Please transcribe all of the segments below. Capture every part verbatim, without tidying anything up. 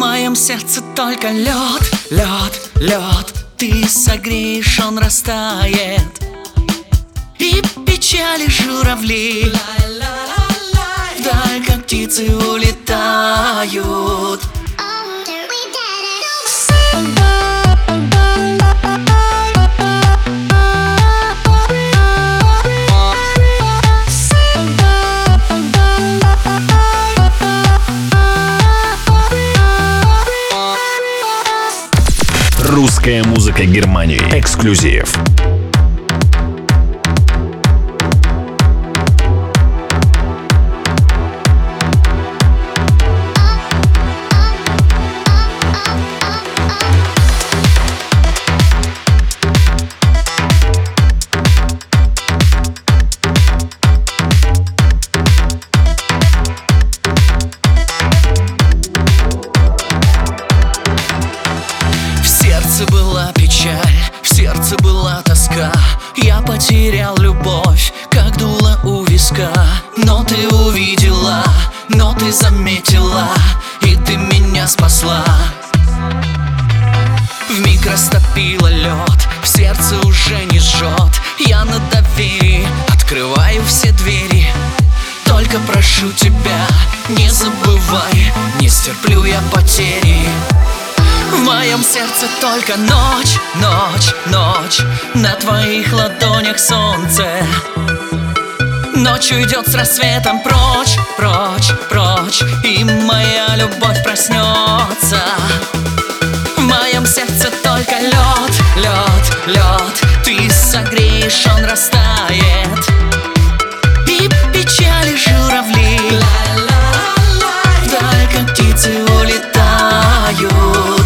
моем сердце только лед, лед, лед. Ты согреешь, он растает, и печали журавли вдаль, как птицы, улетают. Русская музыка Германии. Эксклюзив. Была печаль, в сердце была тоска. Я потерял любовь, как дуло у виска. Но ты увидела, но ты заметила, и ты меня спасла. Вмиг растопила лед, в сердце уже не жжет. Я на доверии открываю все двери. Только прошу тебя, не забывай, не стерплю я потери. В моем сердце только ночь, ночь, ночь. На твоих ладонях солнце. Ночь уйдет с рассветом прочь, прочь, прочь, и моя любовь проснется. В моем сердце только лед, лед, лед. Ты согреешь, он растает, и печали журавли вдаль, как птицы, улетают.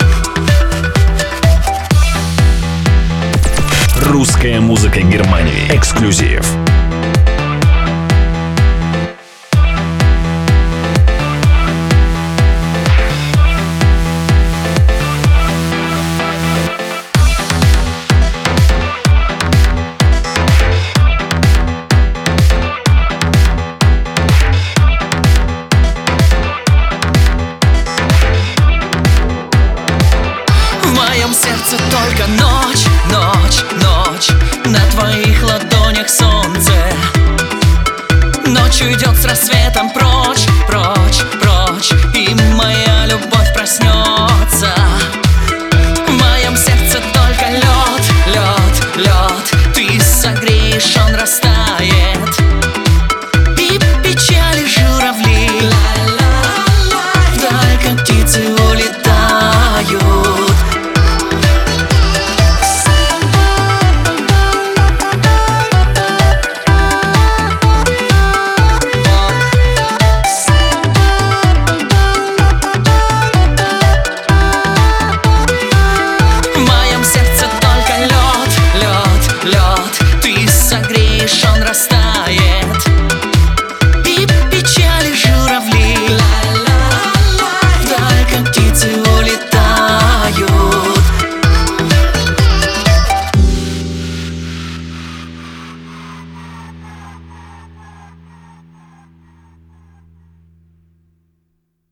Русская музыка Германии. Эксклюзив. В моем сердце только ночь, ночь, ночь. На твоих ладонях солнце. Ночь уйдет с рассветом прочь,